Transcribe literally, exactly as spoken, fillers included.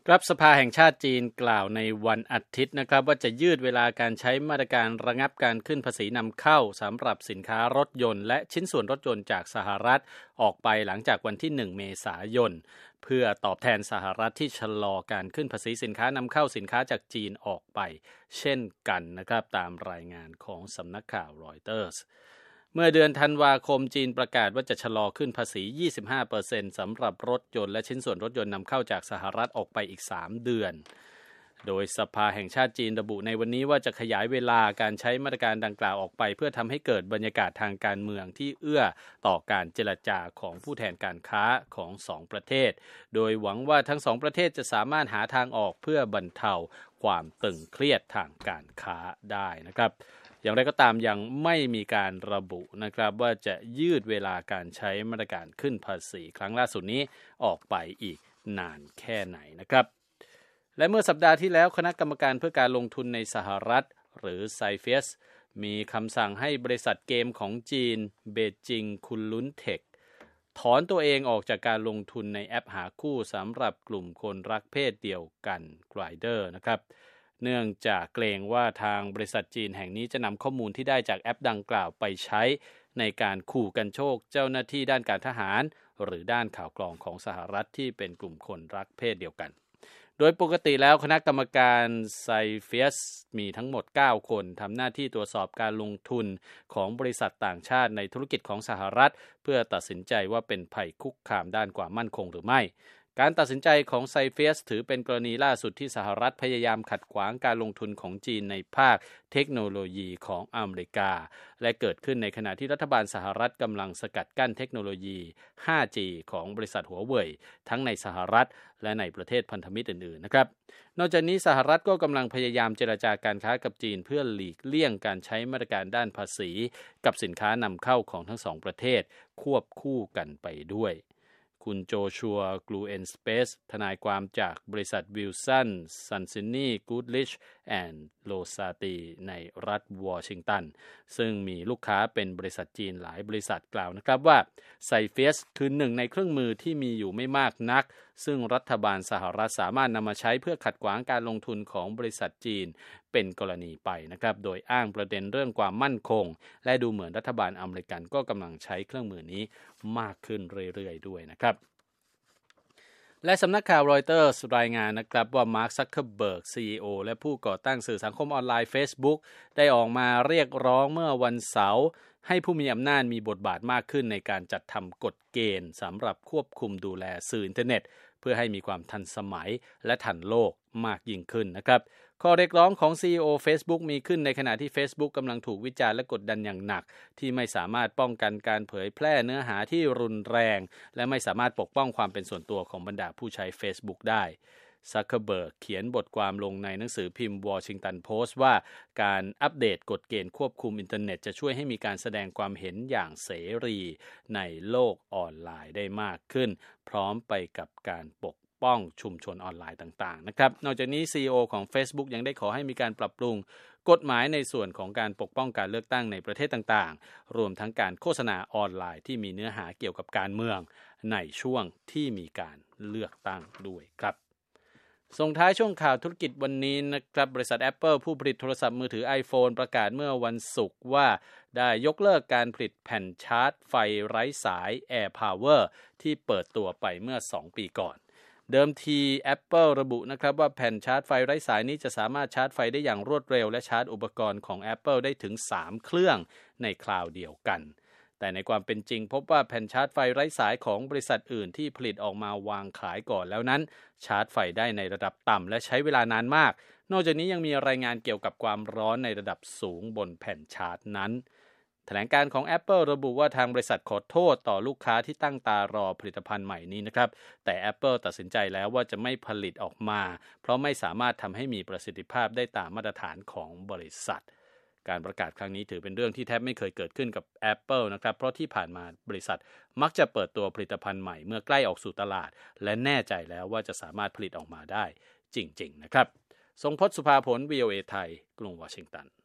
ครับสภาแห่งชาติจีนกล่าวในวันอาทิตย์นะครับว่าจะยืดเวลาการใช้มาตรการระงับการขึ้นภาษีนำเข้าสำหรับสินค้ารถยนต์และชิ้นส่วนรถยนต์จากสหรัฐออกไปหลังจากวันที่หนึ่งเมษายนเพื่อตอบแทนสหรัฐที่ชะลอการขึ้นภาษีสินค้านำเข้าสินค้าจากจีนออกไปเช่นกันนะครับตามรายงานของสำนักข่าวรอยเตอร์สเมื่อเดือนธันวาคมจีนประกาศว่าจะชะลอขึ้นภาษี ยี่สิบห้าเปอร์เซ็นต์ สำหรับรถยนต์และชิ้นส่วนรถยนต์นำเข้าจากสหรัฐออกไปอีกสามเดือนโดยสภาแห่งชาติจีนระบุในวันนี้ว่าจะขยายเวลาการใช้มาตรการดังกล่าวออกไปเพื่อทำให้เกิดบรรยากาศทางการเมืองที่เอื้อต่อการเจรจาของผู้แทนการค้าของสองประเทศโดยหวังว่าทั้งสองประเทศจะสามารถหาทางออกเพื่อบรรเทาความตึงเครียดทางการค้าได้นะครับอย่างไรก็ตามยังไม่มีการระบุนะครับว่าจะยืดเวลาการใช้มาตรการขึ้นภาษีครั้งล่าสุดนี้ออกไปอีกนานแค่ไหนนะครับและเมื่อสัปดาห์ที่แล้วคณะกรรมการเพื่อการลงทุนในสหรัฐหรือ ซี เอฟ อี เอส มีคำสั่งให้บริษัทเกมของจีนเบจิงคุนลุนเทคถอนตัวเองออกจากการลงทุนในแอปหาคู่สำหรับกลุ่มคนรักเพศเดียวกัน Grindr นะครับเนื่องจากเกรงว่าทางบริษัทจีนแห่งนี้จะนำข้อมูลที่ได้จากแอปดังกล่าวไปใช้ในการขู่กันโชคเจ้าหน้าที่ด้านการทหารหรือด้านข่าวกรองของสหรัฐที่เป็นกลุ่มคนรักเพศเดียวกันโดยปกติแล้วคณะกรรมการ ซี เอฟ อี เอส มีทั้งหมดเก้าคนทำหน้าที่ตรวจสอบการลงทุนของบริษัทต่างชาติในธุรกิจของสหรัฐเพื่อตัดสินใจว่าเป็นภัยคุกคามด้านความมั่นคงหรือไม่การตัดสินใจของ ซี เอฟ อี เอส ถือเป็นกรณีล่าสุดที่สหรัฐพยายามขัดขวางการลงทุนของจีนในภาคเทคโนโลยีของอเมริกาและเกิดขึ้นในขณะที่รัฐบาลสหรัฐกำลังสกัดกั้นเทคโนโลยี ไฟว์จี ของบริษัทหัวเว่ยทั้งในสหรัฐและในประเทศพันธมิตรอื่นๆนะครับนอกจากนี้สหรัฐก็กำลังพยายามเจรจาการค้ากับจีนเพื่อหลีกเลี่ยงการใช้มาตรการด้านภาษีกับสินค้านำเข้าของทั้งสองประเทศควบคู่กันไปด้วยคุณโจชัวกลูเอนสเปซทนายความจากบริษัทวิลสันซันซินีกูดลิชแอนด์โลซาตีในรัฐวอชิงตันซึ่งมีลูกค้าเป็นบริษัทจีนหลายบริษัทกล่าวนะครับว่า ซี เอฟ อี เอส คือหนึ่งในเครื่องมือที่มีอยู่ไม่มากนักซึ่งรัฐบาลสหรัฐสามารถนำมาใช้เพื่อขัดขวางการลงทุนของบริษัทจีนเป็นกรณีไปนะครับโดยอ้างประเด็นเรื่องความมั่นคงและดูเหมือนรัฐบาลอเมริกันก็กำลังใช้เครื่องมือนี้มากขึ้นเรื่อยๆด้วยนะครับและสำนักข่าวรอยเตอร์สรายงานนะครับว่ามาร์ค ซักเคอร์เบิร์ก ซี อี โอ และผู้ก่อตั้งสื่อสังคมออนไลน์ Facebook ได้ออกมาเรียกร้องเมื่อวันเสาร์ให้ผู้มีอำนาจมีบทบาทมากขึ้นในการจัดทำกฎเกณฑ์สำหรับควบคุมดูแลสื่ออินเทอร์เน็ตเพื่อให้มีความทันสมัยและทันโลกมากยิ่งขึ้นนะครับข้อเรียกร้องของ ซี อี โอ Facebook มีขึ้นในขณะที่ Facebook กำลังถูกวิจารณ์และกดดันอย่างหนักที่ไม่สามารถป้องกันการเผยแพร่เนื้อหาที่รุนแรงและไม่สามารถปกป้องความเป็นส่วนตัวของบรรดาผู้ใช้ Facebook ได้ซักเคอร์เบิร์กเขียนบทความลงในหนังสือพิมพ์วอชิงตันโพสต์ว่าการอัปเดตกฎเกณฑ์ควบคุมอินเทอร์เน็ตจะช่วยให้มีการแสดงความเห็นอย่างเสรีในโลกออนไลน์ได้มากขึ้นพร้อมไปกับการปกป้องชุมชนออนไลน์ต่างๆนะครับนอกจากนี้ ซี อี โอ ของ Facebook ยังได้ขอให้มีการปรับปรุงกฎหมายในส่วนของการปกป้องการเลือกตั้งในประเทศต่างๆรวมทั้งการโฆษณาออนไลน์ที่มีเนื้อหาเกี่ยวกับการเมืองในช่วงที่มีการเลือกตั้งด้วยครับส่งท้ายช่วงข่าวธุรกิจวันนี้นะครับบริษัท Apple ผู้ผลิตโทรศัพท์มือถือ iPhone ประกาศเมื่อวันศุกร์ว่าได้ยกเลิกการผลิตแผ่นชาร์จไฟไร้สาย Air Power ที่เปิดตัวไปเมื่อสองปีก่อนเดิมที Apple ระบุนะครับว่าแผ่นชาร์จไฟไร้สายนี้จะสามารถชาร์จไฟได้อย่างรวดเร็วและชาร์จอุปกรณ์ของ Apple ได้ถึงสามเครื่องในคราวเดียวกันแต่ในความเป็นจริงพบว่าแผ่นชาร์จไฟไร้สายของบริษัทอื่นที่ผลิตออกมาวางขายก่อนแล้วนั้นชาร์จไฟได้ในระดับต่ำและใช้เวลานานมากนอกจากนี้ยังมีรายงานเกี่ยวกับความร้อนในระดับสูงบนแผ่นชาร์จนั้นแถลงการของ Apple ระบุว่าทางบริษัทขอโทษต่อลูกค้าที่ตั้งตารอผลิตภัณฑ์ใหม่นี้นะครับแต่ Apple ตัดสินใจแล้วว่าจะไม่ผลิตออกมาเพราะไม่สามารถทำให้มีประสิทธิภาพได้ตามมาตรฐานของบริษัทการประกาศครั้งนี้ถือเป็นเรื่องที่แทบไม่เคยเกิดขึ้นกับ Apple นะครับเพราะที่ผ่านมาบริษัทมักจะเปิดตัวผลิตภัณฑ์ใหม่เมื่อใกล้ออกสู่ตลาดและแน่ใจแล้วว่าจะสามารถผลิตออกมาได้จริงๆนะครับทรงพจน์ สุภาผล วี โอ เอ ไทยกรุงวอชิงตัน